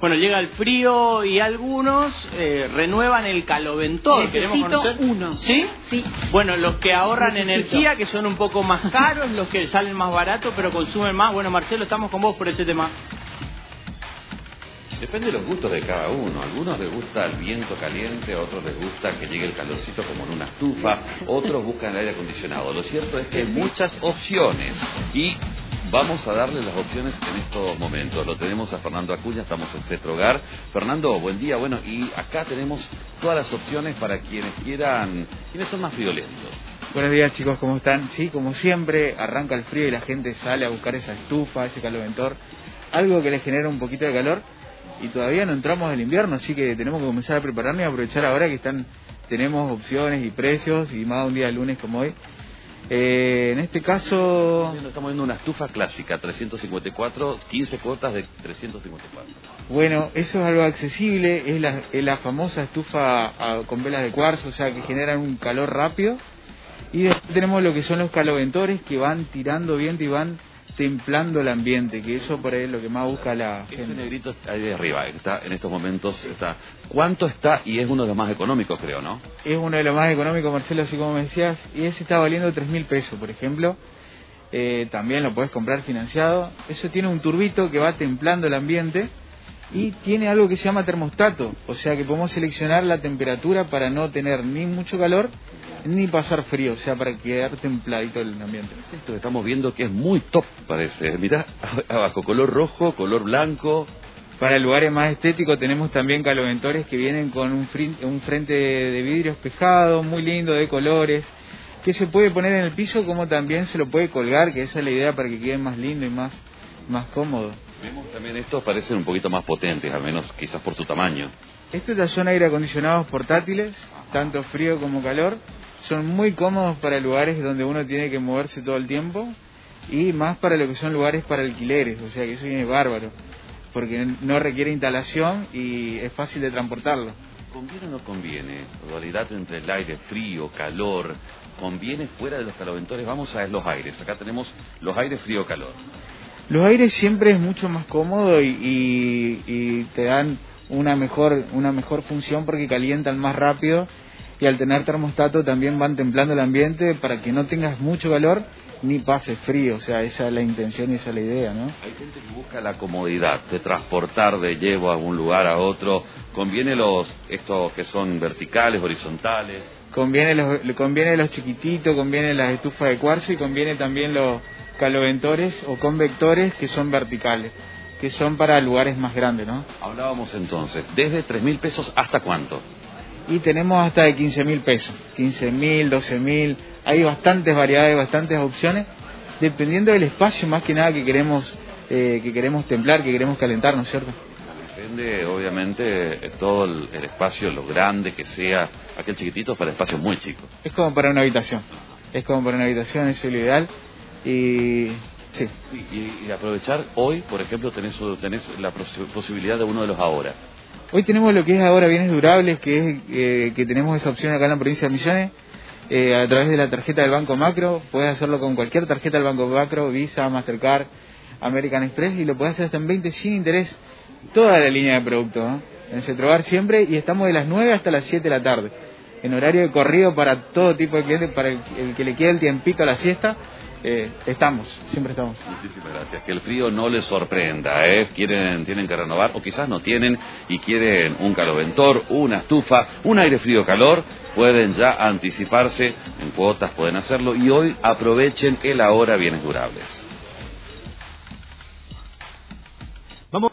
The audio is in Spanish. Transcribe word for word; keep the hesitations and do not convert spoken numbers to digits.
Bueno, llega el frío y algunos eh, renuevan el caloventor. Necesito uno. ¿Sí? Sí. Bueno, los que ahorran Necesito. energía, que son un poco más caros, los que salen más baratos, pero consumen más. Bueno, Marcelo, estamos con vos por ese tema. Depende de los gustos de cada uno. A algunos les gusta el viento caliente, a otros les gusta que llegue el calorcito como en una estufa, otros buscan el aire acondicionado. Lo cierto es que hay muchas opciones y vamos a darle las opciones en estos momentos. Lo tenemos a Fernando Acuña, estamos en Cetrogar. Fernando, buen día. Bueno, y acá tenemos todas las opciones para quienes quieran, quienes son más friolentos. Buenos días, chicos, ¿cómo están? Sí, como siempre, arranca el frío y la gente sale a buscar esa estufa, ese caloventor, algo que les genera un poquito de calor. Y todavía no entramos al invierno, así que tenemos que comenzar a prepararnos y aprovechar ahora que están tenemos opciones y precios, y más un día lunes como hoy. Eh, en este caso... Estamos viendo una estufa clásica, trescientos cincuenta y cuatro, quince cuotas de trescientos cincuenta y cuatro. Bueno, eso es algo accesible, es la, es la famosa estufa a, con velas de cuarzo, o sea, que generan un calor rápido. Y después tenemos lo que son los caloventores, que van tirando viento y van templando el ambiente, que eso por ahí es lo que más busca la gente. Ese negrito ahí de arriba, está en estos momentos, está. ¿Cuánto está? Y es uno de los más económicos, creo, ¿no? Es uno de los más económicos, Marcelo, así como me decías, y ese está valiendo tres mil pesos, por ejemplo. Eh, también lo puedes comprar financiado. Eso tiene un turbito que va templando el ambiente y tiene algo que se llama termostato, o sea que podemos seleccionar la temperatura para no tener ni mucho calor ni pasar frío, o sea, para quedar templadito el ambiente. Esto que estamos viendo que es muy top, parece. Mirá abajo, color rojo, color blanco. Para lugares más estéticos tenemos también caloventores que vienen con un, frin- un frente de vidrio espejado, muy lindo, de colores, que se puede poner en el piso como también se lo puede colgar, que esa es la idea para que quede más lindo y más, más cómodo. Vemos también estos parecen un poquito más potentes, al menos quizás por su tamaño. Estos ya son aire acondicionados portátiles, tanto frío como calor. Son muy cómodos para lugares donde uno tiene que moverse todo el tiempo y más para lo que son lugares para alquileres, o sea que eso viene bárbaro, porque no requiere instalación y es fácil de transportarlo. ¿Conviene o no conviene? Dualidad entre el aire, frío, calor. ¿Conviene fuera de los caloventores? Vamos a ver los aires. Acá tenemos los aires frío, calor. Los aires siempre es mucho más cómodo y, y, y te dan una mejor, una mejor función porque calientan más rápido. Y al tener termostato también van templando el ambiente para que no tengas mucho calor ni pase frío, o sea, esa es la intención y esa es la idea, ¿no? Hay gente que busca la comodidad de transportar de llevo a un lugar a otro. ¿Conviene los estos que son verticales, horizontales? Conviene los, conviene los chiquititos, conviene las estufas de cuarzo y conviene también los caloventores o convectores que son verticales, que son para lugares más grandes, ¿no? Hablábamos entonces, desde tres mil pesos hasta cuánto. Y tenemos hasta de quince mil pesos, quince mil, doce mil, hay bastantes variedades, bastantes opciones, dependiendo del espacio más que nada que queremos eh, que queremos templar, que queremos calentar, ¿no es cierto? Depende, obviamente, todo el, el espacio, lo grande que sea, aquel chiquitito para espacios muy chicos. Es como para una habitación, es como para una habitación, eso es lo ideal, y sí. sí y, y aprovechar, hoy, por ejemplo, tenés, tenés la posibilidad de uno de los ahora. Hoy tenemos lo que es ahora bienes durables, que es eh, que tenemos esa opción acá en la provincia de Misiones, eh, a través de la tarjeta del Banco Macro. Puedes hacerlo con cualquier tarjeta del Banco Macro, Visa, Mastercard, American Express, y lo puedes hacer hasta en veinte sin interés, toda la línea de productos, ¿no? En Cetrogar siempre, y estamos de las nueve hasta las siete de la tarde, en horario de corrido para todo tipo de clientes, para el, el que le quede el tiempito a la siesta. Eh, estamos, siempre estamos. Muchísimas gracias. Que el frío no les sorprenda, ¿eh? Quieren, tienen que renovar, o quizás no tienen, y quieren un caloventor, una estufa, un aire frío-calor, pueden ya anticiparse, en cuotas pueden hacerlo, y hoy aprovechen el ahora bienes durables.